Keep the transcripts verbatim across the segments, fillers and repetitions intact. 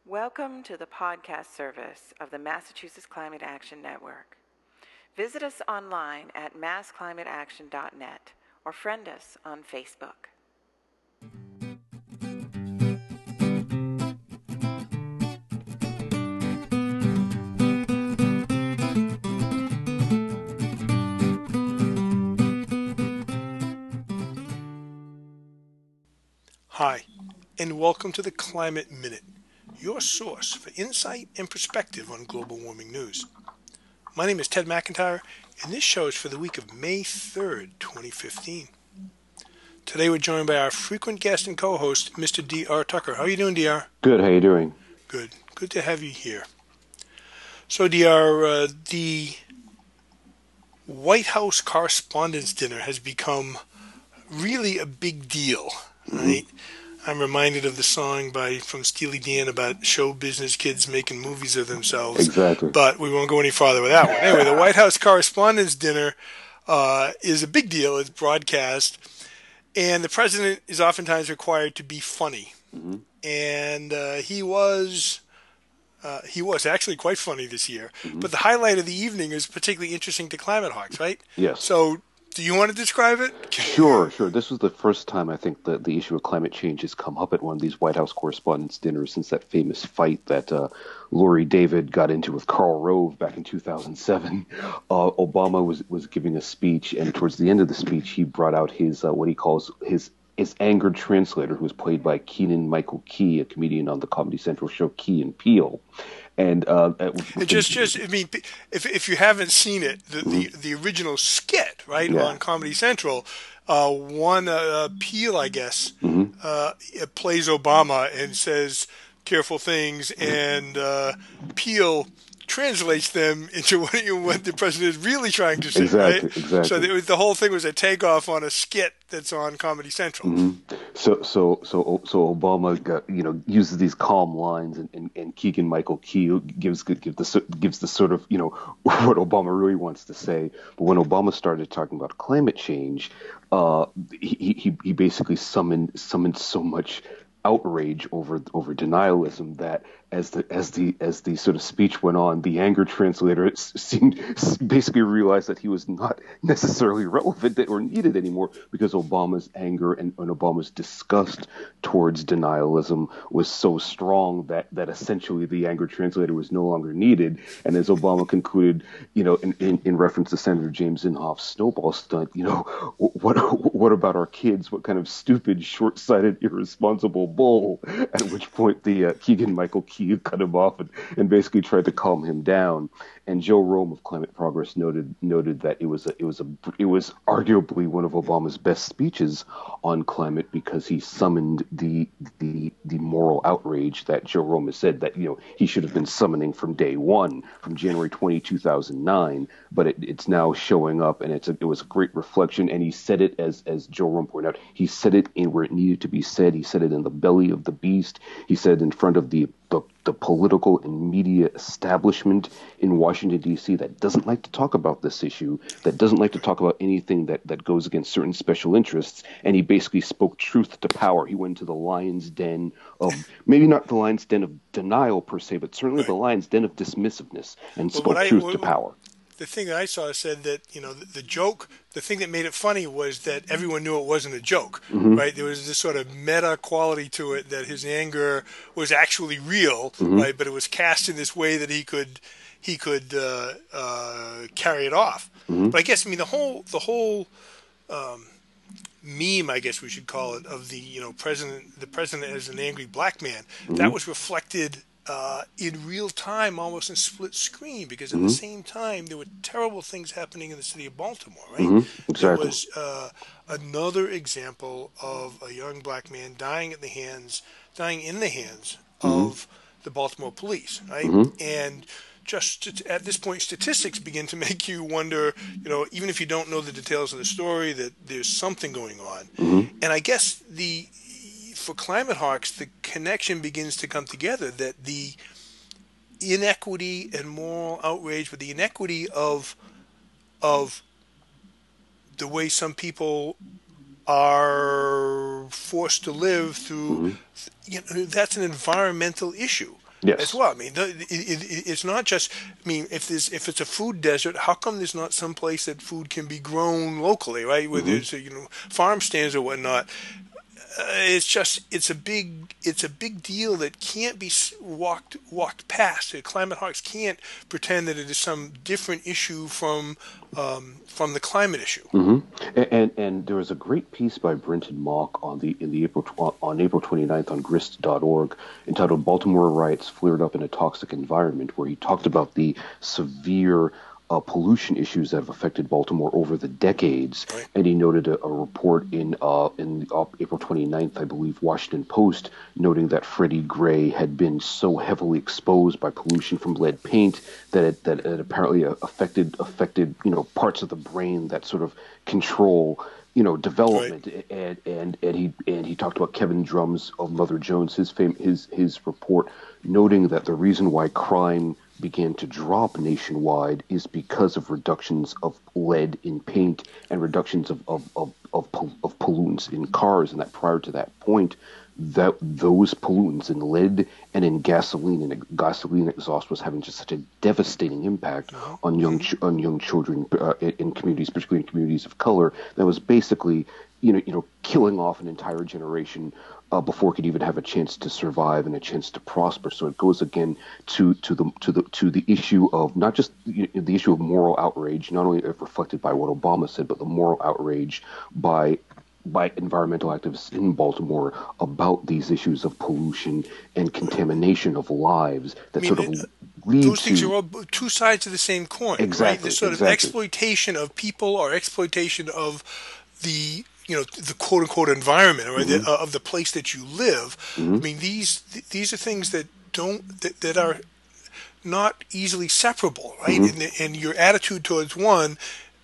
Welcome to the podcast service of the Massachusetts Climate Action Network. Visit us online at mass climate action dot net or friend us on Facebook. Hi, and welcome to the Climate Minute, your source for insight and perspective on global warming news. My name is Ted McIntyre, and this show is for the week of May third, twenty fifteen. Today we're joined by our frequent guest and co-host, Mister D R Tucker. How are you doing, D R? Good, how you doing? Good. Good to have you here. So, D R, uh, the White House Correspondents' Dinner has become really a big deal, right? Mm-hmm. I'm reminded of the song by from Steely Dan about show business kids making movies of themselves. Exactly. But we won't go any farther with that one. Anyway, the White House Correspondents' Dinner uh, is a big deal. It's broadcast. And the president is oftentimes required to be funny. Mm-hmm. And uh, he was... Uh, he was actually quite funny this year. Mm-hmm. But the highlight of the evening is particularly interesting to Climate Hawks, right? Yes. So... do you want to describe it? Sure, sure. This was the first time I think that the issue of climate change has come up at one of these White House Correspondents' Dinners since that famous fight that uh, Lori David got into with Karl Rove back in two thousand seven. Uh, Obama was, was giving a speech, and towards the end of the speech, he brought out his uh, what he calls his his angered translator, who was played by Keegan-Michael Key, a comedian on the Comedy Central show Key and Peele. And uh, just, just, I mean, if if you haven't seen it, the mm-hmm. the, the original skit, right, yeah. on Comedy Central, uh, one uh, Peele, I guess, mm-hmm. uh, plays Obama and says careful things, and uh, Peele translates them into what, what the president is really trying to say, exactly, right? Exactly. So the, the whole thing was a takeoff on a skit that's on Comedy Central. Mm-hmm. So, so, so, so Obama got, you know, uses these calm lines, and, and, and Keegan-Michael Key gives gives the gives the sort of, you know, what Obama really wants to say. But when Obama started talking about climate change, uh, he he he basically summoned summoned so much outrage over over denialism that as the as the as the sort of speech went on, the anger translator seemed basically realized that he was not necessarily relevant or needed anymore, because Obama's anger and, and Obama's disgust towards denialism was so strong that that essentially the anger translator was no longer needed. And as Obama concluded, you know, in, in, in reference to Senator James Inhofe's snowball stunt, you know, what what about our kids? What kind of stupid, short-sighted, irresponsible bull? At which point the uh, Keegan-Michael Key cut him off and, and basically tried to calm him down. And Joe Rome of Climate Progress noted noted that it was a, it was a it was arguably one of Obama's best speeches on climate, because he summoned the the the moral outrage that Joe Rome has said that, you know, he should have been summoning from day one, from January twentieth, two thousand nine. But it, it's now showing up, and it's a, it was a great reflection. And he said it, as as Joe Rome pointed out, he said it in where it needed to be said. He said it in the belly of the beast. He said it in front of the the, the political and media establishment in Washington, D C that doesn't like to talk about this issue, that doesn't like to talk about anything that, that goes against certain special interests. And he basically spoke truth to power. He went into the lion's den of, maybe not the lion's den of denial per se, but certainly the lion's den of dismissiveness, and well, spoke I, truth what, to power. The thing that I saw said that, you know, the, the joke, the thing that made it funny was that everyone knew it wasn't a joke, mm-hmm. right? There was this sort of meta quality to it, that his anger was actually real, mm-hmm. right? But it was cast in this way that he could he could uh, uh, carry it off. Mm-hmm. But I guess, I mean, the whole the whole um, meme, I guess we should call it, of the, you know, president the president as an angry black man, mm-hmm. that was reflected Uh, in real time, almost in split screen, because at mm-hmm. the same time there were terrible things happening in the city of Baltimore, right? Mm-hmm. Exactly. There was uh, another example of a young black man dying at the hands, dying in the hands mm-hmm. of the Baltimore police, right? Mm-hmm. And just at this point, statistics begin to make you wonder, you know, even if you don't know the details of the story, that there's something going on. Mm-hmm. And I guess the for Climate Hawks, the connection begins to come together, that the inequity and moral outrage, but the inequity of of the way some people are forced to live through, mm-hmm. you know, that's an environmental issue. yes. as well. I mean, the, it, it, it's not just. I mean, if there's if it's a food desert, how come there's not some place that food can be grown locally, right? Where mm-hmm. there's you know farm stands or whatnot. Uh, it's just it's a big it's a big deal that can't be walked walked past. The climate hawks can't pretend that it is some different issue from um, from the climate issue. Mm-hmm. And, and and there was a great piece by Brenton Mock on the in the April on April twenty-ninth on grist dot org entitled "Baltimore Riots Flared Up in a Toxic Environment," where he talked about the severe Uh, pollution issues that have affected Baltimore over the decades, right. And he noted a, a report in uh, in the, uh, April twenty-ninth, I believe, Washington Post, noting that Freddie Gray had been so heavily exposed by pollution from lead paint that it, that it apparently affected affected you know parts of the brain that sort of control you know development, right. and and and he and he talked about Kevin Drums of Mother Jones, his fame, his his report, noting that the reason why crime began to drop nationwide is because of reductions of lead in paint and reductions of of, of, of, of pollutants in cars, and that prior to that point, that those pollutants in lead and in gasoline and gasoline exhaust was having just such a devastating impact on young ch- on young children uh, in communities, particularly in communities of color, that was basically you know you know killing off an entire generation Uh, before it could even have a chance to survive and a chance to prosper. So it goes again to to the to the to the issue of not just you know, the issue of moral outrage, not only reflected by what Obama said, but the moral outrage by by environmental activists in Baltimore about these issues of pollution and contamination of lives that I mean, sort of it, lead those to things are all two sides of the same coin, exactly, right? This sort exactly. of exploitation of people or exploitation of the you know the quote unquote environment or mm-hmm. the, uh, of the place that you live. Mm-hmm. I mean these th- these are things that don't that, that are not easily separable, right? Mm-hmm. And, and your attitude towards one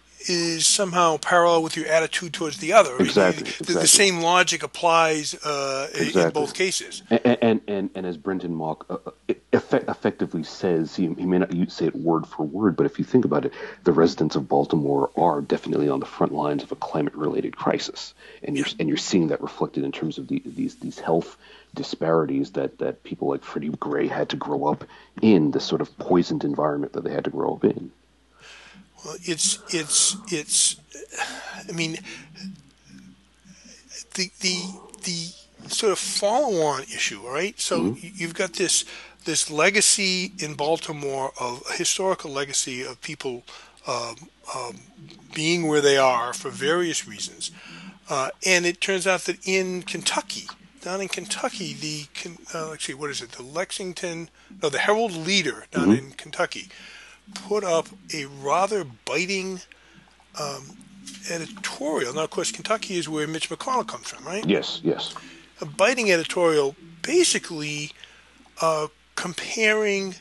is somehow parallel with your attitude towards the other. Exactly. I mean, the, exactly. the same logic applies uh, exactly. in both cases. And and, and, and as Brenton Mock uh, effect, effectively says, he, he may not say it word for word, but if you think about it, the residents of Baltimore are definitely on the front lines of a climate-related crisis, and you're and you're seeing that reflected in terms of the, these these health disparities that, that people like Freddie Gray had to grow up in, this sort of poisoned environment that they had to grow up in. Well, it's it's it's. I mean, the the the sort of follow-on issue, right? So mm-hmm. you've got this this legacy in Baltimore of a historical legacy of people um, um, being where they are for various reasons, uh, and it turns out that in Kentucky, down in Kentucky, the uh, let's see, what is it? The Lexington, no, the Herald Leader down mm-hmm. in Kentucky put up a rather biting um, editorial. Now, of course, Kentucky is where Mitch McConnell comes from, right? Yes, yes. A biting editorial basically uh, comparing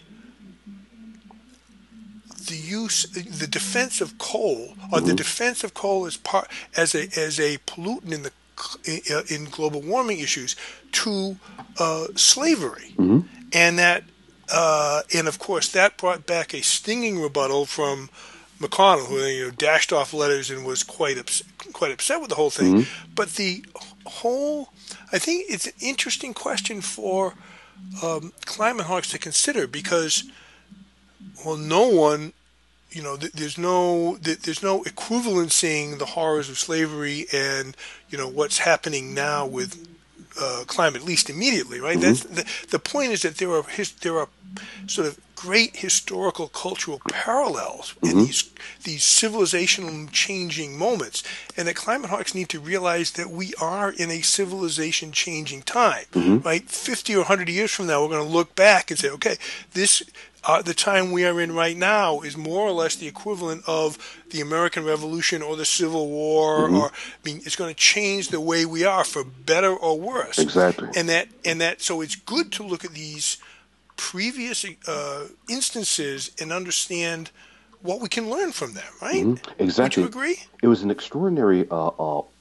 the use, the defense of coal, or mm-hmm. the defense of coal as part as a as a pollutant in the in global warming issues to uh, slavery, mm-hmm. and that. Uh, and of course, that brought back a stinging rebuttal from McConnell, who you know dashed off letters and was quite ups- quite upset with the whole thing. Mm-hmm. But the whole, I think it's an interesting question for um, climate hawks to consider because, well, no one, you know, th- there's no th- there's no equivalencing the horrors of slavery and you know what's happening now with. Uh, climate, at least immediately, right? Mm-hmm. That's the, the point is that there are his, there are sort of great historical, cultural parallels mm-hmm. in these these civilizational changing moments, and that climate hawks need to realize that we are in a civilization changing time, mm-hmm. right? Fifty or hundred years from now, we're going to look back and say, okay, this. Uh, the time we are in right now is more or less the equivalent of the American Revolution or the Civil War, mm-hmm. or I mean, it's going to change the way we are for better or worse. Exactly. And that, and that, so it's good to look at these previous uh, instances and understand what we can learn from them, right? Mm-hmm. Exactly. Would you agree? It was an extraordinary uh, uh,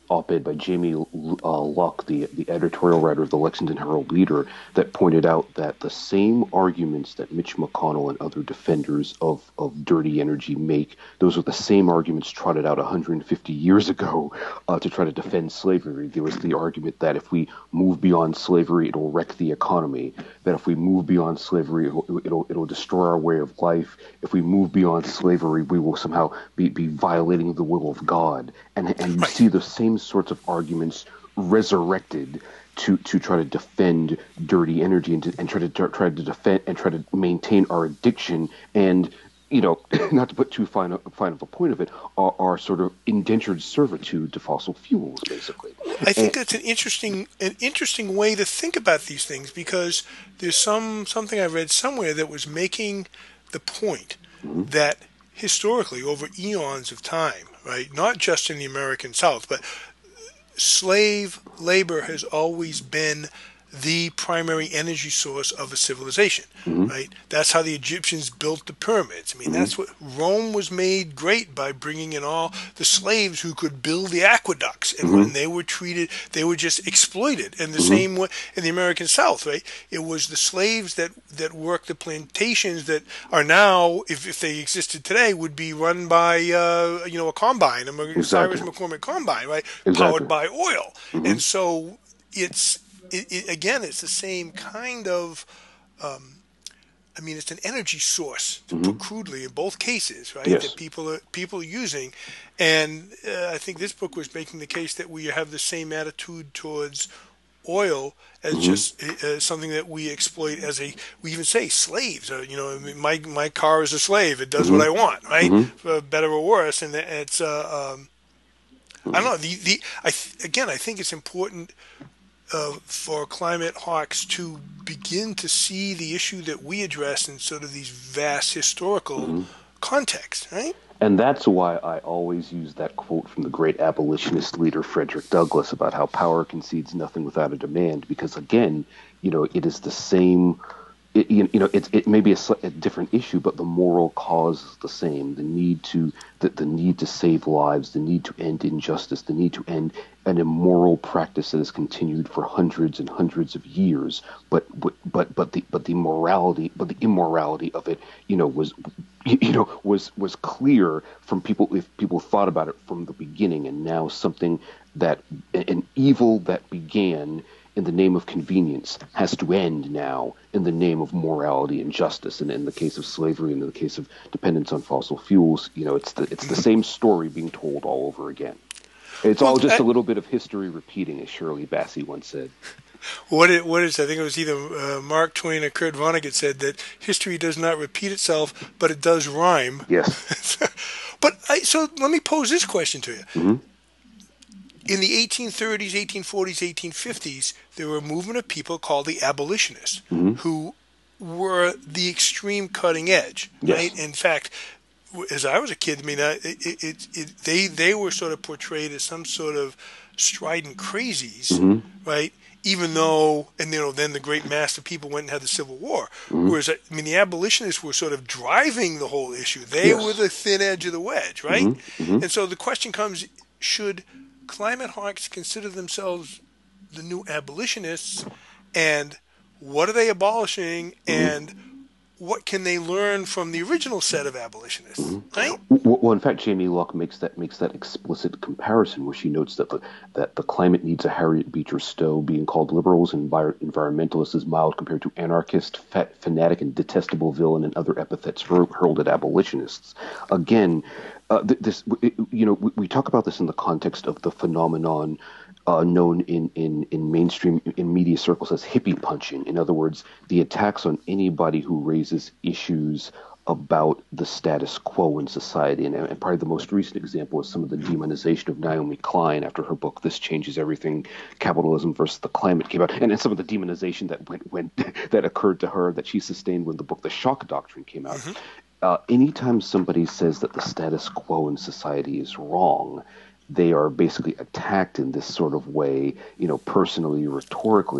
op-ed by Jamie uh, Luck, the the editorial writer of the Lexington Herald-Leader, that pointed out that the same arguments that Mitch McConnell and other defenders of, of dirty energy make, those are the same arguments trotted out one hundred fifty years ago uh, to try to defend slavery. There was the argument that if we move beyond slavery, it'll wreck the economy. That if we move beyond slavery, it'll it'll, it'll destroy our way of life. If we move beyond slavery, we will somehow be, be violating the will of God. And and you see the same sorts of arguments resurrected to, to try to defend dirty energy and, to, and try to try to defend and try to maintain our addiction and, you know, not to put too fine a, fine of a point of it, our, our sort of indentured servitude to fossil fuels, basically. I think and, that's an interesting an interesting way to think about these things, because there's some something I read somewhere that was making the point mm-hmm. that historically, over eons of time, right, not just in the American South, but slave labor has always been the primary energy source of a civilization, mm-hmm. right? That's how the Egyptians built the pyramids. I mean, mm-hmm. that's what Rome was made great by, bringing in all the slaves who could build the aqueducts. And mm-hmm. when they were treated, they were just exploited. And the mm-hmm. same way in the American South, right? It was the slaves that, that worked the plantations that are now, if, if they existed today, would be run by, uh, you know, a combine, a exactly. Cyrus McCormick combine, right? Exactly. Powered by oil. Mm-hmm. And so it's, It, it, again, it's the same kind of, um, I mean, it's an energy source, to mm-hmm. put crudely, in both cases, right? Yes. That people are people are using, and uh, I think this book was making the case that we have the same attitude towards oil as mm-hmm. just uh, something that we exploit as a, we even say slaves. Uh, you know, I mean, my my car is a slave; it does mm-hmm. what I want, right? Mm-hmm. For better or worse, and it's uh, um, mm-hmm. I don't know. The the I th- again, I think it's important. Uh, for climate hawks to begin to see the issue that we address in sort of these vast historical mm-hmm. contexts, right? And that's why I always use that quote from the great abolitionist leader Frederick Douglass about how power concedes nothing without a demand, because again, you know, it is the same. It, you know, it, it may be a, a different issue, but the moral cause is the same. The need to the, the need to save lives, the need to end injustice, the need to end an immoral practice that has continued for hundreds and hundreds of years. But but but, but the but the morality, but the immorality of it, you know, was you know was was clear from people if people thought about it from the beginning, and now something that an evil that began in the name of convenience has to end now in the name of morality and justice. And in the case of slavery and in the case of dependence on fossil fuels, you know, it's the it's the same story being told all over again. It's well, all just I, a little bit of history repeating, as Shirley Bassey once said. What it, what is, I think it was either uh, Mark Twain or Kurt Vonnegut said that history does not repeat itself, but it does rhyme. Yes. But I, so let me pose this question to you. Mm-hmm. In the eighteen thirties, eighteen forties, eighteen fifties, there were a movement of people called the abolitionists, mm-hmm. who were the extreme cutting edge, yes. right? In fact, as I was a kid, I mean, it, it, it, it, they they were sort of portrayed as some sort of strident crazies, mm-hmm. right? Even though, and you know, then the great mass of people went and had the Civil War. Mm-hmm. Whereas, I mean, the abolitionists were sort of driving the whole issue. They yes. were the thin edge of the wedge, right? Mm-hmm. Mm-hmm. And so the question comes: should climate hawks consider themselves the new abolitionists, and what are they abolishing, and what can they learn from the original set of abolitionists, mm-hmm. right? Well, in fact, Jamie Luck makes that makes that explicit comparison where she notes that the that the climate needs a Harriet Beecher Stowe, being called liberals and environmentalists is mild compared to anarchist, fat, fanatic, and detestable villain, and other epithets hurled at abolitionists. Again, uh, this you know we, we talk about this in the context of the phenomenon Uh, known in, in, in mainstream in media circles as hippie punching. In other words, the attacks on anybody who raises issues about the status quo in society. And, and probably the most recent example is some of the demonization of Naomi Klein after her book, This Changes Everything, Capitalism versus the Climate came out. And then some of the demonization that went, went that occurred to her that she sustained when the book, The Shock Doctrine, came out. Mm-hmm. Uh, anytime somebody says that the status quo in society is wrong, they are basically attacked in this sort of way, you know, personally, rhetorically,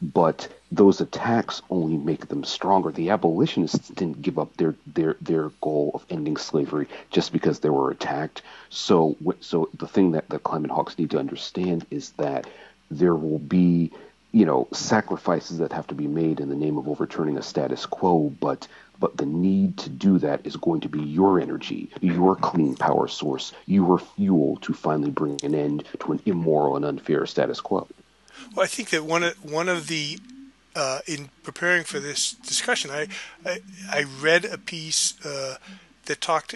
but those attacks only make them stronger. The abolitionists didn't give up their, their, their goal of ending slavery just because they were attacked. So, so the thing that the climate hawks need to understand is that there will be, you know, sacrifices that have to be made in the name of overturning a status quo, but but the need to do that is going to be your energy, your clean power source, your fuel to finally bring an end to an immoral and unfair status quo. Well, I think that one of one of the uh, in preparing for this discussion, I I, I read a piece uh, that talked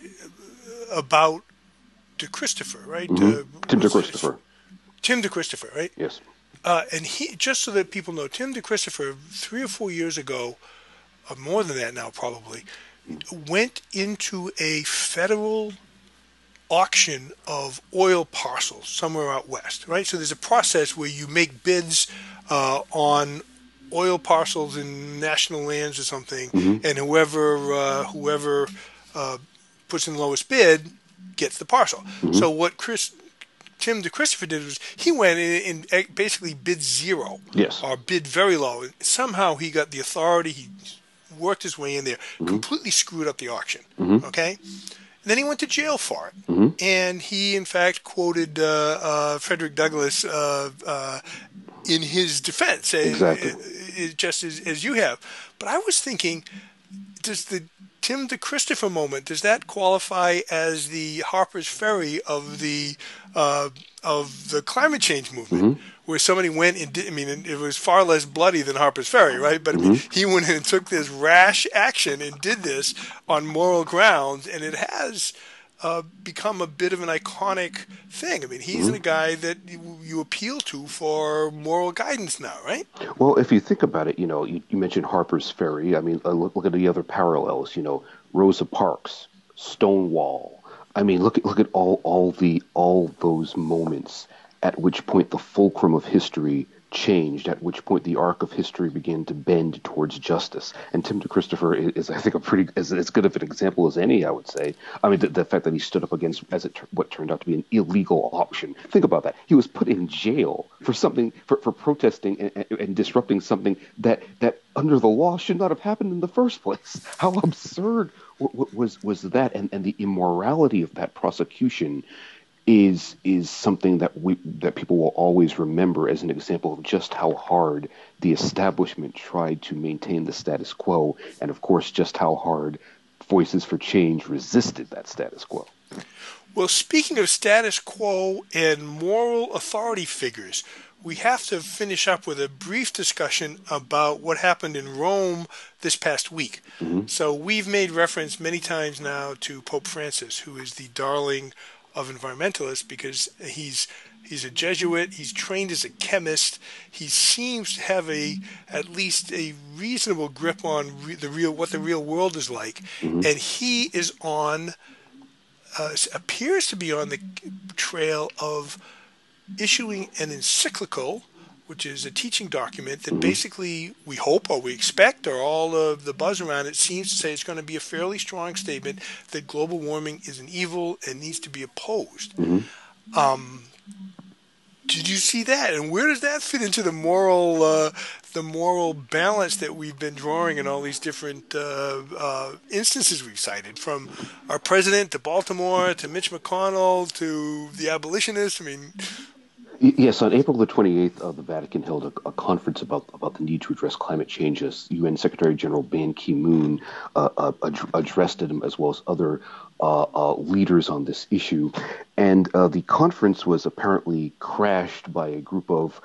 about DeChristopher, right? Mm-hmm. Uh, Tim DeChristopher. Tim DeChristopher, right? Yes. Uh, and he, just so that people know, Tim DeChristopher, three or four years ago, or more than that now probably, went into a federal auction of oil parcels somewhere out west, right? So there's a process where you make bids uh, on oil parcels in national lands or something, mm-hmm. and whoever uh, whoever uh, puts in the lowest bid gets the parcel. Mm-hmm. So what Chris Tim DeChristopher did was he went in and basically bid zero, yes, or bid very low. And somehow he got the authority. He worked his way in there, mm-hmm. completely screwed up the auction. Mm-hmm. Okay, and then he went to jail for it. Mm-hmm. And he, in fact, quoted uh, uh, Frederick Douglass uh, uh, in his defense, exactly, uh, just as, as you have. But I was thinking, does the Tim DeChristopher moment, does that qualify as the Harper's Ferry of the uh, of the climate change movement, mm-hmm. where somebody went and did, I mean, it was far less bloody than Harper's Ferry, right? But mm-hmm. I mean, he went in and took this rash action and did this on moral grounds, and it has uh, become a bit of an iconic thing. I mean, he's mm-hmm. a guy that you, you appeal to for moral guidance now, right? Well, if you think about it, you know, you, you mentioned Harper's Ferry. I mean, uh, look, look at the other parallels. You know, Rosa Parks, Stonewall. I mean, look at look at all all the all those moments at which point the fulcrum of history changed, at which point the arc of history began to bend towards justice. And Tim DeChristopher is, is I think, a pretty as, as good of an example as any, I would say. I mean, the, the fact that he stood up against as it what turned out to be an illegal auction. Think about that. He was put in jail for something for, for protesting and, and, and disrupting something that that under the law should not have happened in the first place. How absurd was was that, and, and the immorality of that prosecution is is something that we that people will always remember as an example of just how hard the establishment tried to maintain the status quo, and of course just how hard Voices for Change resisted that status quo. Well, speaking of status quo and moral authority figures, we have to finish up with a brief discussion about what happened in Rome this past week. Mm-hmm. So we've made reference many times now to Pope Francis, who is the darling of environmentalists because he's he's a Jesuit, he's trained as a chemist, he seems to have a at least a reasonable grip on re- the real what the real world is like, mm-hmm. and he is on uh, appears to be on the trail of issuing an encyclical, which is a teaching document that mm-hmm. basically we hope or we expect, or all of the buzz around it seems to say it's going to be a fairly strong statement that global warming is an evil and needs to be opposed. Mm-hmm. Um, did you see that? And where does that fit into the moral uh, the moral balance that we've been drawing in all these different uh, uh, instances we've cited, from our president to Baltimore to Mitch McConnell to the abolitionists? I mean... Yes, on April the twenty-eighth, uh, the Vatican held a, a conference about about the need to address climate change. As U N Secretary General Ban Ki-moon uh, uh, ad- addressed it, as well as other uh, uh, leaders on this issue. And uh, the conference was apparently crashed by a group of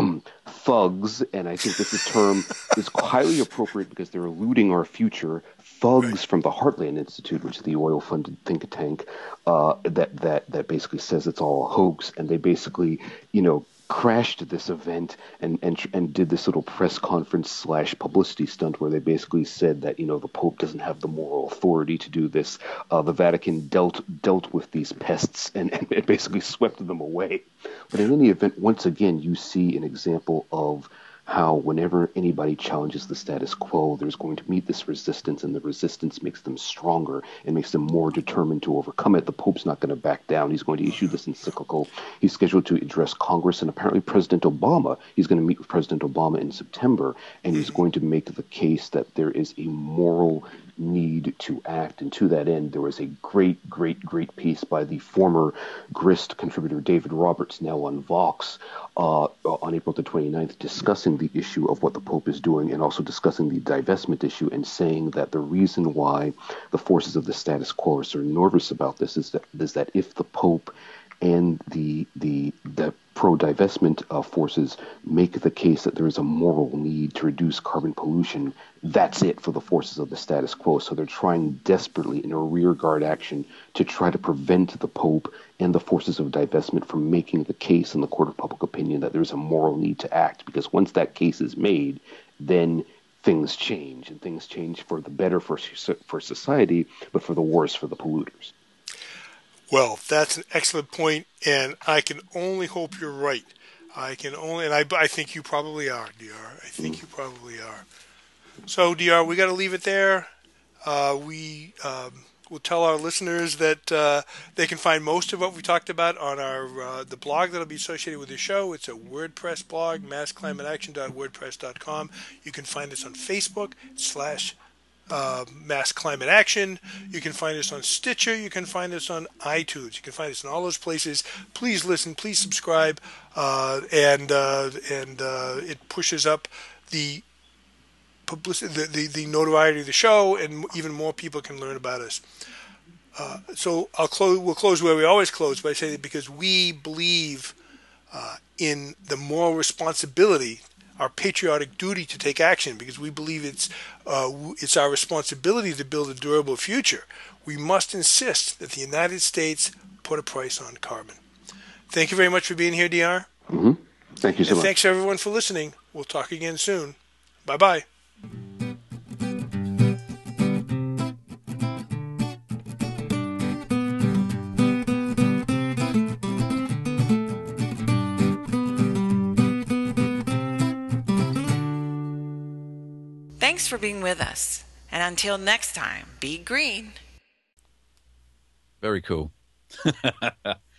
thugs, and I think this term is highly appropriate because they're looting our future. Thugs from the Heartland Institute, which is the oil-funded think tank, uh, that that that basically says it's all a hoax, and they basically, you know, crashed this event and and and did this little press conference slash publicity stunt where they basically said that, you know, the Pope doesn't have the moral authority to do this. Uh, the Vatican dealt dealt with these pests and, and it basically swept them away. But in any event, once again, you see an example of how whenever anybody challenges the status quo, there's going to meet this resistance, and the resistance makes them stronger and makes them more determined to overcome it. The Pope's not going to back down. He's going to issue this encyclical. He's scheduled to address Congress, and apparently President Obama, he's going to meet with President Obama in September, and he's going to make the case that there is a moral need to act. And to that end, there was a great, great, great piece by the former Grist contributor David Roberts, now on Vox, uh, on April the twenty-ninth, discussing the issue of what the Pope is doing and also discussing the divestment issue, and saying that the reason why the forces of the status quo are so nervous about this is that is that if the Pope and the the the pro-divestment uh, forces make the case that there is a moral need to reduce carbon pollution, that's it for the forces of the status quo. So they're trying desperately in a rearguard action to try to prevent the Pope and the forces of divestment from making the case in the court of public opinion that there's a moral need to act. Because once that case is made, then things change, and things change for the better for for society, but for the worse for the polluters. Well, that's an excellent point, and I can only hope you're right. I can only, and I, I think you probably are, D R. I think mm. you probably are. So, D R, we got to leave it there. Uh, we um, will tell our listeners that uh, they can find most of what we talked about on our uh, the blog that'll be associated with the show. It's a WordPress blog, mass climate action dot wordpress dot com. You can find us on Facebook slash Uh, Mass Climate Action. You can find us on Stitcher. You can find us on iTunes. You can find us in all those places. Please listen. Please subscribe. Uh, and uh, and uh, it pushes up the publicity, the, the, the notoriety of the show, and even more people can learn about us. Uh, so I'll close. We'll close where we always close by saying that because we believe uh, in the moral responsibility, our patriotic duty to take action, because we believe it's uh, it's our responsibility to build a durable future. We must insist that the United States put a price on carbon. Thank you very much for being here, D R. Mm-hmm. Thank you so and much. Thanks everyone for listening. We'll talk again soon. Bye-bye. Thanks for being with us. And until next time, be green. Very cool.